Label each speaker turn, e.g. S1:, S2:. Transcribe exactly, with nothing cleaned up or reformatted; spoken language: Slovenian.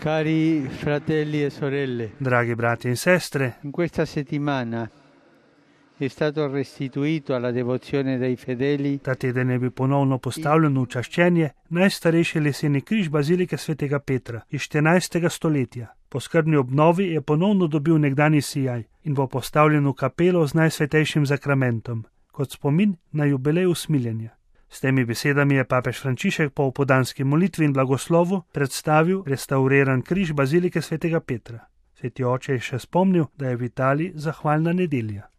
S1: Cari fratelli e sorelle,
S2: Dragi brati in sestre,
S1: in questa settimana è stato restituito alla devozione dei fedeli
S2: ta teden je bil ponovno postavljen v čaščenje najstarejši leseni križ bazilike svetega Petra iz štirinajstega stoletja. Po skrbni obnovi je ponovno dobil nekdanji sijaj in bo postavljen v kapelo z najsvetejšim zakramentom, kot spomin na jubilej usmiljenja. S temi besedami je papež Frančišek po opoldanski molitvi in blagoslovu predstavil restauriran križ bazilike svetega Petra. Sveti oče je še spomnil, da je v Italiji zahvalna nedelja.